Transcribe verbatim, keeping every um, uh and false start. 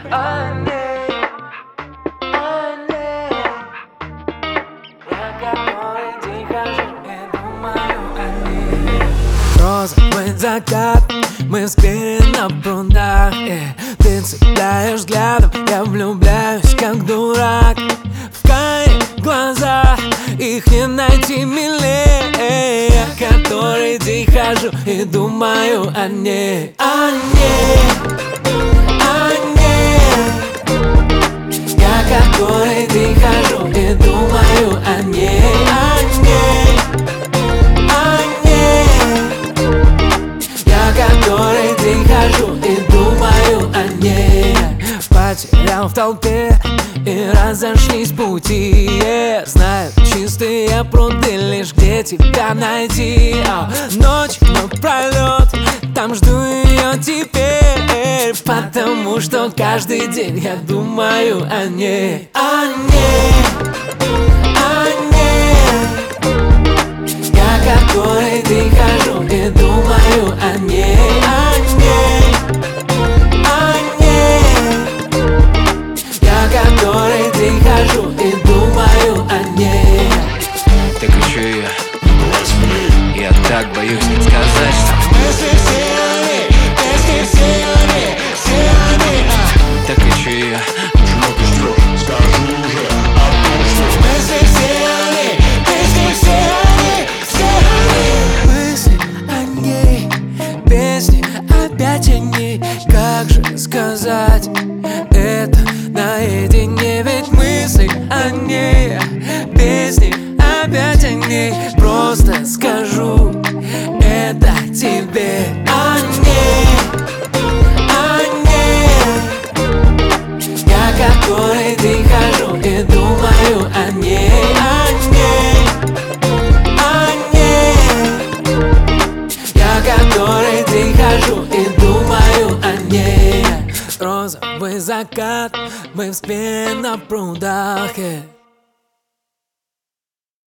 о ней, о ней. Я который день хожу и думаю о ней. Розовый закат, мы в сквере на прудах, yeah. Ты цепляешь взглядом, я влюбляюсь как дурак. В карие глаза, их не найти милее. Я который день хожу и думаю о ней, о ней, о ней. Я который день хожу и думаю о ней, о ней, о ней. Я который день хожу и думаю о ней. Потерял в толпе и разошлись пути, yeah. Знаю чистые пруды, лишь где тебя найти. oh. Ночь напролет, там жду ее теперь, потому что каждый день я думаю о ней, о ней, о ней. Я который день хожу и думаю о ней, о ней, о ней. Я который день хожу и думаю о ней. Так еще я, я так боюсь сказать, что Мысли все о ней, песни все о ней, все о ней. так еще я. Почему ты ждешь? Скажи уже о том, что Мысли все о ней, песни все о ней, все о ней. Мысли о ней, песни опять о ней. Как же сказать это наедине? Ведь мысли о ней, песни опять о ней. Просто скажу это тебе, о ней, о ней. Я который день хожу и думаю о ней, о ней, о ней. Я который день хожу и думаю о ней. Розовый закат, мы в спине на прудах, yeah.